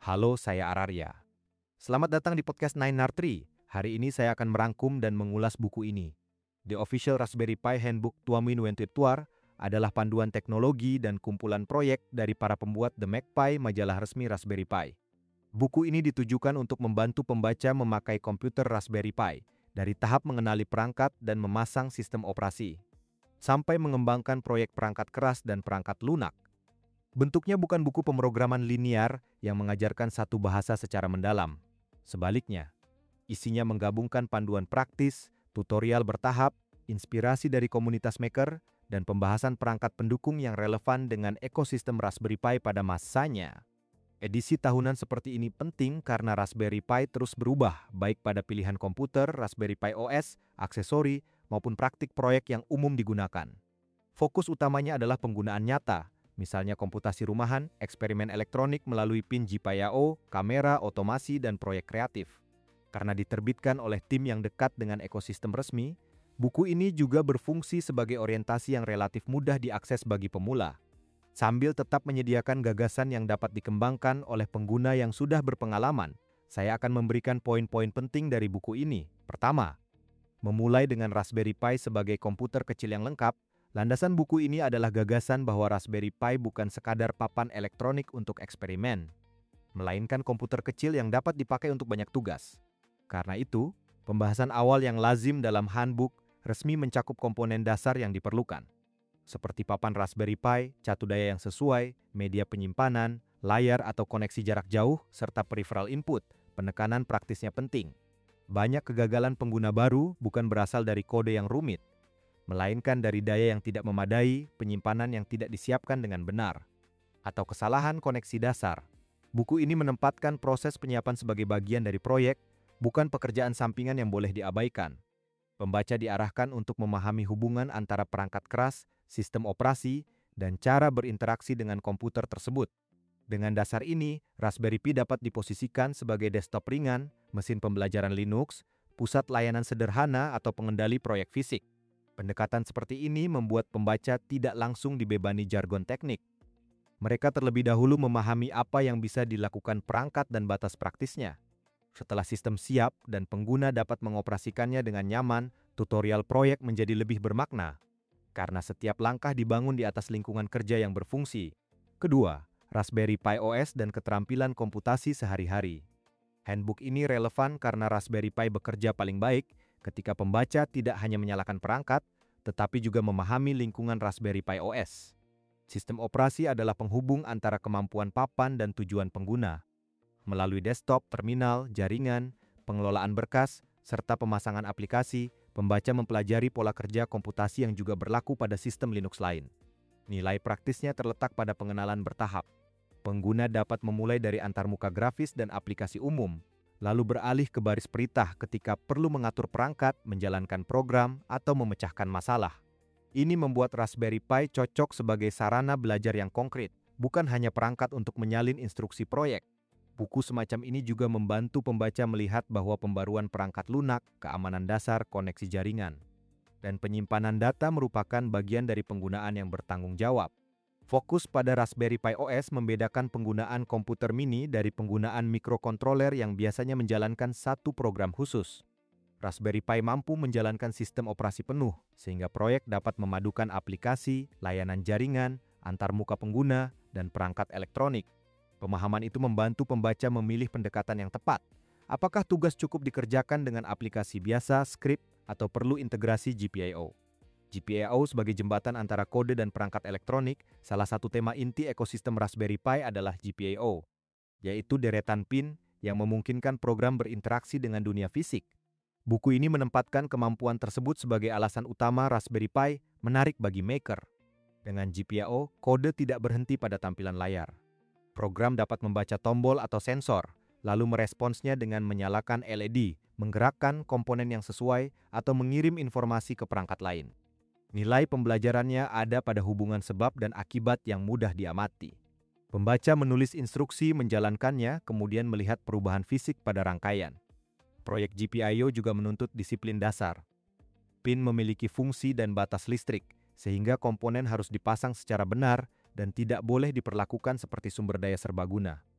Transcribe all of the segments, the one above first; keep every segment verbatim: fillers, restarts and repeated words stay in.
Halo, saya Ararya. Selamat datang di podcast Nine R Tree. Hari ini saya akan merangkum dan mengulas buku ini. The Official Raspberry Pi Handbook Tuamin Wentuituar adalah panduan teknologi dan kumpulan proyek dari para pembuat The MacPi, majalah resmi Raspberry Pi. Buku ini ditujukan untuk membantu pembaca memakai komputer Raspberry Pi, dari tahap mengenali perangkat dan memasang sistem operasi, sampai mengembangkan proyek perangkat keras dan perangkat lunak. Bentuknya bukan buku pemrograman linear yang mengajarkan satu bahasa secara mendalam. Sebaliknya, isinya menggabungkan panduan praktis, tutorial bertahap, inspirasi dari komunitas maker, dan pembahasan perangkat pendukung yang relevan dengan ekosistem Raspberry Pi pada masanya. Edisi tahunan seperti ini penting karena Raspberry Pi terus berubah, baik pada pilihan komputer, Raspberry Pi O S, aksesori, maupun praktik proyek yang umum digunakan. Fokus utamanya adalah penggunaan nyata, misalnya komputasi rumahan, eksperimen elektronik melalui pin G P I A O, kamera, otomasi, dan proyek kreatif. Karena diterbitkan oleh tim yang dekat dengan ekosistem resmi, buku ini juga berfungsi sebagai orientasi yang relatif mudah diakses bagi pemula, sambil tetap menyediakan gagasan yang dapat dikembangkan oleh pengguna yang sudah berpengalaman. Saya akan memberikan poin-poin penting dari buku ini. Pertama, memulai dengan Raspberry Pi sebagai komputer kecil yang lengkap. Landasan buku ini adalah gagasan bahwa Raspberry Pi bukan sekadar papan elektronik untuk eksperimen, melainkan komputer kecil yang dapat dipakai untuk banyak tugas. Karena itu, pembahasan awal yang lazim dalam handbook resmi mencakup komponen dasar yang diperlukan, seperti papan Raspberry Pi, catu daya yang sesuai, media penyimpanan, layar atau koneksi jarak jauh, serta peripheral input. Penekanan praktisnya penting. Banyak kegagalan pengguna baru bukan berasal dari kode yang rumit, melainkan dari daya yang tidak memadai, penyimpanan yang tidak disiapkan dengan benar, atau kesalahan koneksi dasar. Buku ini menempatkan proses penyiapan sebagai bagian dari proyek, bukan pekerjaan sampingan yang boleh diabaikan. Pembaca diarahkan untuk memahami hubungan antara perangkat keras, sistem operasi, dan cara berinteraksi dengan komputer tersebut. Dengan dasar ini, Raspberry Pi dapat diposisikan sebagai desktop ringan, mesin pembelajaran Linux, pusat layanan sederhana, atau pengendali proyek fisik. Pendekatan seperti ini membuat pembaca tidak langsung dibebani jargon teknik. Mereka terlebih dahulu memahami apa yang bisa dilakukan perangkat dan batas praktisnya. Setelah sistem siap dan pengguna dapat mengoperasikannya dengan nyaman, tutorial proyek menjadi lebih bermakna, karena setiap langkah dibangun di atas lingkungan kerja yang berfungsi. Kedua, Raspberry Pi O S dan keterampilan komputasi sehari-hari. Handbook ini relevan karena Raspberry Pi bekerja paling baik ketika pembaca tidak hanya menyalakan perangkat, tetapi juga memahami lingkungan Raspberry Pi O S. Sistem operasi adalah penghubung antara kemampuan papan dan tujuan pengguna. Melalui desktop, terminal, jaringan, pengelolaan berkas, serta pemasangan aplikasi, pembaca mempelajari pola kerja komputasi yang juga berlaku pada sistem Linux lain. Nilai praktisnya terletak pada pengenalan bertahap. Pengguna dapat memulai dari antarmuka grafis dan aplikasi umum, lalu beralih ke baris perintah ketika perlu mengatur perangkat, menjalankan program, atau memecahkan masalah. Ini membuat Raspberry Pi cocok sebagai sarana belajar yang konkret, bukan hanya perangkat untuk menyalin instruksi proyek. Buku semacam ini juga membantu pembaca melihat bahwa pembaruan perangkat lunak, keamanan dasar, koneksi jaringan, dan penyimpanan data merupakan bagian dari penggunaan yang bertanggung jawab. Fokus pada Raspberry Pi O S membedakan penggunaan komputer mini dari penggunaan mikrokontroler yang biasanya menjalankan satu program khusus. Raspberry Pi mampu menjalankan sistem operasi penuh, sehingga proyek dapat memadukan aplikasi, layanan jaringan, antarmuka pengguna, dan perangkat elektronik. Pemahaman itu membantu pembaca memilih pendekatan yang tepat. Apakah tugas cukup dikerjakan dengan aplikasi biasa, skrip, atau perlu integrasi G P I A O? G P I A O sebagai jembatan antara kode dan perangkat elektronik, salah satu tema inti ekosistem Raspberry Pi adalah G P I A O, yaitu deretan pin yang memungkinkan program berinteraksi dengan dunia fisik. Buku ini menempatkan kemampuan tersebut sebagai alasan utama Raspberry Pi menarik bagi maker. Dengan G P I A O, kode tidak berhenti pada tampilan layar. Program dapat membaca tombol atau sensor, lalu meresponsnya dengan menyalakan L E D, menggerakkan komponen yang sesuai, atau mengirim informasi ke perangkat lain. Nilai pembelajarannya ada pada hubungan sebab dan akibat yang mudah diamati. Pembaca menulis instruksi, menjalankannya, kemudian melihat perubahan fisik pada rangkaian. Proyek G P I A O juga menuntut disiplin dasar. Pin memiliki fungsi dan batas listrik, sehingga komponen harus dipasang secara benar dan tidak boleh diperlakukan seperti sumber daya serbaguna.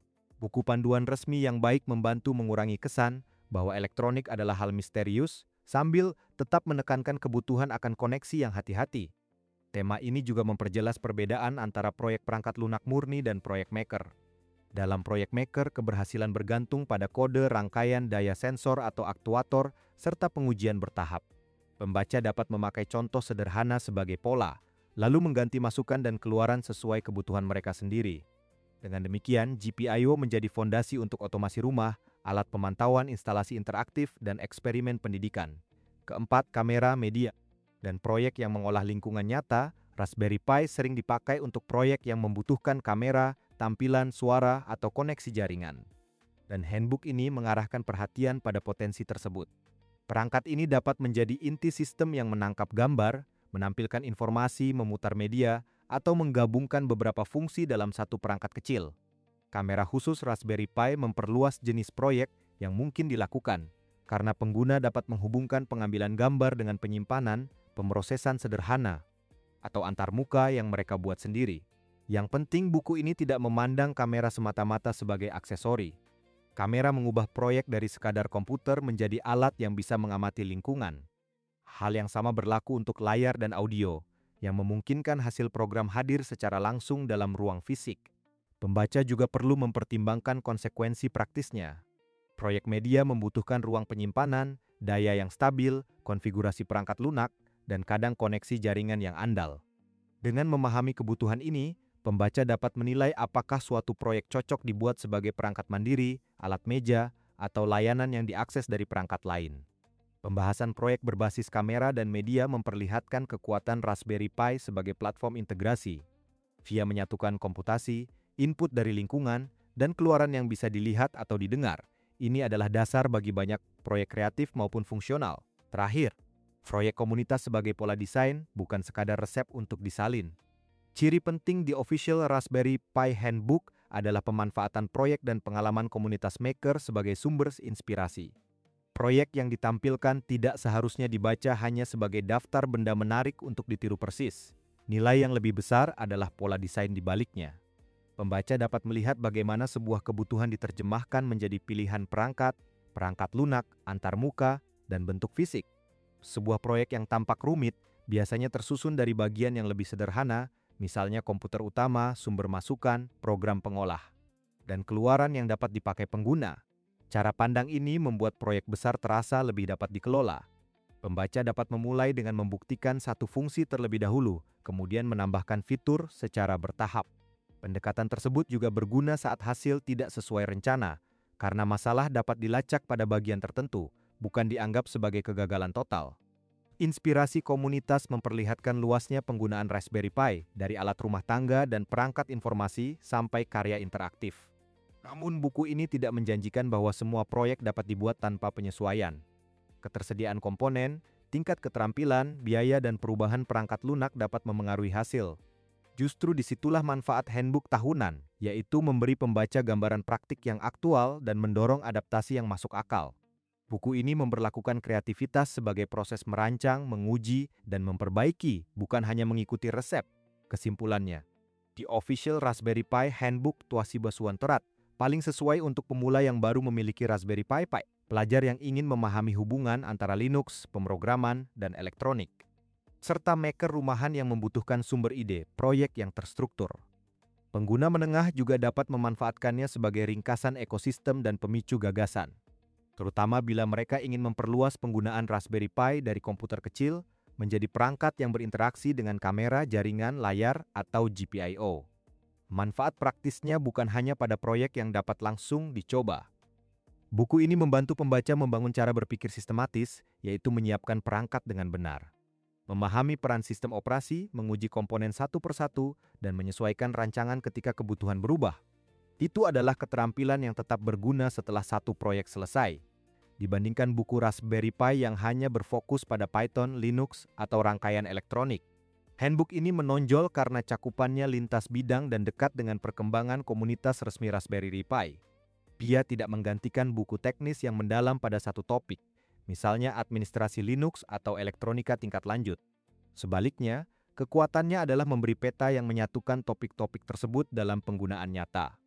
Buku panduan resmi yang baik membantu mengurangi kesan bahwa elektronik adalah hal misterius, sambil tetap menekankan kebutuhan akan koneksi yang hati-hati. Tema ini juga memperjelas perbedaan antara proyek perangkat lunak murni dan proyek maker. Dalam proyek maker, keberhasilan bergantung pada kode, rangkaian, daya sensor atau aktuator, serta pengujian bertahap. Pembaca dapat memakai contoh sederhana sebagai pola, lalu mengganti masukan dan keluaran sesuai kebutuhan mereka sendiri. Dengan demikian, G P I O menjadi fondasi untuk otomasi rumah, alat pemantauan instalasi interaktif, dan eksperimen pendidikan. Keempat, kamera media dan proyek yang mengolah lingkungan nyata. Raspberry Pi sering dipakai untuk proyek yang membutuhkan kamera, tampilan, suara, atau koneksi jaringan. Dan handbook ini mengarahkan perhatian pada potensi tersebut. Perangkat ini dapat menjadi inti sistem yang menangkap gambar, menampilkan informasi, memutar media, atau menggabungkan beberapa fungsi dalam satu perangkat kecil. Kamera khusus Raspberry Pi memperluas jenis proyek yang mungkin dilakukan, karena pengguna dapat menghubungkan pengambilan gambar dengan penyimpanan, pemrosesan sederhana, atau antarmuka yang mereka buat sendiri. Yang penting, buku ini tidak memandang kamera semata-mata sebagai aksesori. Kamera mengubah proyek dari sekadar komputer menjadi alat yang bisa mengamati lingkungan. Hal yang sama berlaku untuk layar dan audio, yang memungkinkan hasil program hadir secara langsung dalam ruang fisik. Pembaca juga perlu mempertimbangkan konsekuensi praktisnya. Proyek media membutuhkan ruang penyimpanan, daya yang stabil, konfigurasi perangkat lunak, dan kadang koneksi jaringan yang andal. Dengan memahami kebutuhan ini, pembaca dapat menilai apakah suatu proyek cocok dibuat sebagai perangkat mandiri, alat meja, atau layanan yang diakses dari perangkat lain. Pembahasan proyek berbasis kamera dan media memperlihatkan kekuatan Raspberry Pi sebagai platform integrasi. Via menyatukan komputasi, input dari lingkungan, dan keluaran yang bisa dilihat atau didengar, ini adalah dasar bagi banyak proyek kreatif maupun fungsional. Terakhir, proyek komunitas sebagai pola desain bukan sekadar resep untuk disalin. Ciri penting di Official Raspberry Pi Handbook adalah pemanfaatan proyek dan pengalaman komunitas maker sebagai sumber inspirasi. Proyek yang ditampilkan tidak seharusnya dibaca hanya sebagai daftar benda menarik untuk ditiru persis. Nilai yang lebih besar adalah pola desain di baliknya. Pembaca dapat melihat bagaimana sebuah kebutuhan diterjemahkan menjadi pilihan perangkat, perangkat lunak, antarmuka, dan bentuk fisik. Sebuah proyek yang tampak rumit biasanya tersusun dari bagian yang lebih sederhana, misalnya komputer utama, sumber masukan, program pengolah, dan keluaran yang dapat dipakai pengguna. Cara pandang ini membuat proyek besar terasa lebih dapat dikelola. Pembaca dapat memulai dengan membuktikan satu fungsi terlebih dahulu, kemudian menambahkan fitur secara bertahap. Pendekatan tersebut juga berguna saat hasil tidak sesuai rencana, karena masalah dapat dilacak pada bagian tertentu, bukan dianggap sebagai kegagalan total. Inspirasi komunitas memperlihatkan luasnya penggunaan Raspberry Pi, dari alat rumah tangga dan perangkat informasi sampai karya interaktif. Namun buku ini tidak menjanjikan bahwa semua proyek dapat dibuat tanpa penyesuaian. Ketersediaan komponen, tingkat keterampilan, biaya, dan perubahan perangkat lunak dapat memengaruhi hasil. Justru disitulah manfaat handbook tahunan, yaitu memberi pembaca gambaran praktik yang aktual dan mendorong adaptasi yang masuk akal. Buku ini memperlakukan kreativitas sebagai proses merancang, menguji, dan memperbaiki, bukan hanya mengikuti resep. Kesimpulannya, The Official Raspberry Pi Handbook Tuasiba Suwantorat paling sesuai untuk pemula yang baru memiliki Raspberry Pi Pi, pelajar yang ingin memahami hubungan antara Linux, pemrograman, dan elektronik, serta maker rumahan yang membutuhkan sumber ide, proyek yang terstruktur. Pengguna menengah juga dapat memanfaatkannya sebagai ringkasan ekosistem dan pemicu gagasan, terutama bila mereka ingin memperluas penggunaan Raspberry Pi dari komputer kecil menjadi perangkat yang berinteraksi dengan kamera, jaringan, layar, atau G P I O. Manfaat praktisnya bukan hanya pada proyek yang dapat langsung dicoba. Buku ini membantu pembaca membangun cara berpikir sistematis, yaitu menyiapkan perangkat dengan benar, memahami peran sistem operasi, menguji komponen satu persatu, dan menyesuaikan rancangan ketika kebutuhan berubah. Itu adalah keterampilan yang tetap berguna setelah satu proyek selesai, dibandingkan buku Raspberry Pi yang hanya berfokus pada Python, Linux, atau rangkaian elektronik. Handbook ini menonjol karena cakupannya lintas bidang dan dekat dengan perkembangan komunitas resmi Raspberry Pi. Dia tidak menggantikan buku teknis yang mendalam pada satu topik, misalnya administrasi Linux atau elektronika tingkat lanjut. Sebaliknya, kekuatannya adalah memberi peta yang menyatukan topik-topik tersebut dalam penggunaan nyata.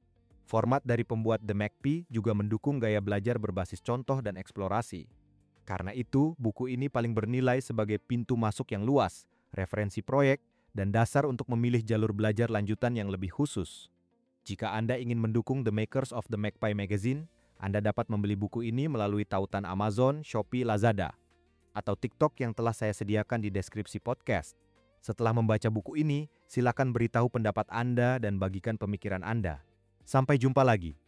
Format dari pembuat The McPy juga mendukung gaya belajar berbasis contoh dan eksplorasi. Karena itu, buku ini paling bernilai sebagai pintu masuk yang luas, referensi proyek, dan dasar untuk memilih jalur belajar lanjutan yang lebih khusus. Jika Anda ingin mendukung The Makers of the McPy Magazine, Anda dapat membeli buku ini melalui tautan Amazon, Shopee, Lazada, atau TikTok yang telah saya sediakan di deskripsi podcast. Setelah membaca buku ini, silakan beritahu pendapat Anda dan bagikan pemikiran Anda. Sampai jumpa lagi.